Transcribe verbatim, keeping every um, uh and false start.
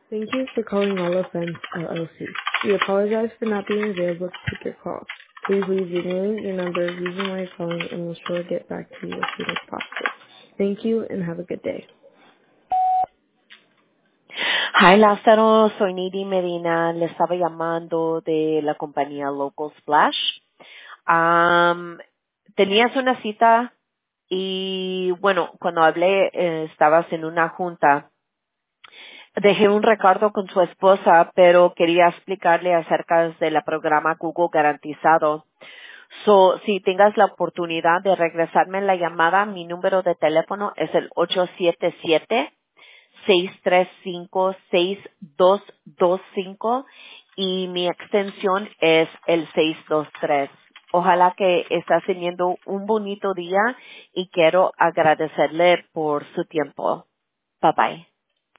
Thank you for calling All of Friends, L L C. We apologize for not being available to take your call. Please leave your name, your number, reason why you're calling, and we'll sure get back to you as soon as possible. Thank you and have a good day. Hi Lázaro, soy Nidi Medina, le estaba llamando de la compañía Local Splash. Um, tenías una cita y bueno, cuando hablé eh, estabas en una junta. Dejé un recado con su esposa, pero quería explicarle acerca del programa Google Garantizado. So, si tengas la oportunidad de regresarme la llamada, mi número de teléfono es el ocho siete siete, seis tres cinco, seis dos dos cinco y mi extensión es el seis dos tres. Ojalá que estés teniendo un bonito día y quiero agradecerle por su tiempo. Bye bye.